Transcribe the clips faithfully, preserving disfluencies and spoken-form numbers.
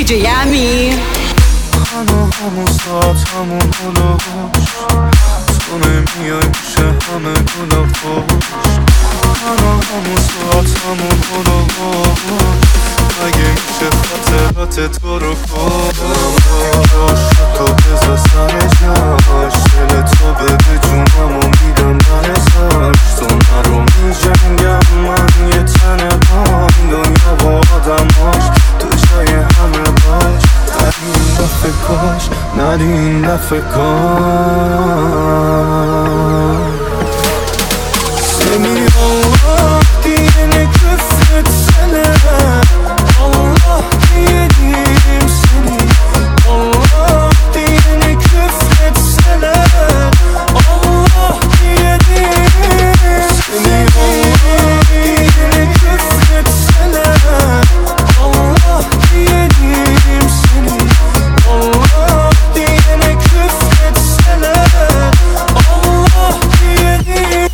D J Ami. همه ساعت همون هلوش تو نمیای پیش همه گل خوش همه ساعت همون هلوش اگه میشه خاطرات تو رو کش تو بذار سر جاش دل تو بده جونم و میدم برزاش تو نرو میجنگم من یه تنه با این دنیا و آدماش تو جای همه باش ندی این دفعه کاش ندی این دفعه کاش Seni Allah diyene küfretseler Allah diyelim seni Allah diyene küfretseler Allah diyelim seni Allah diyene küfretseler Allah diyelim seni Allah diyene küfretseler Allah diyelim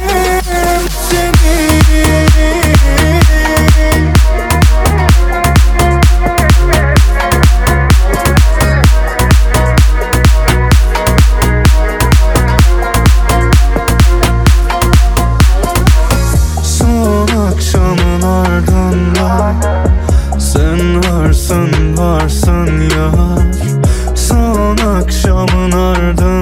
Son akşamın ardından sen varsın varsın yar Son akşamın ardından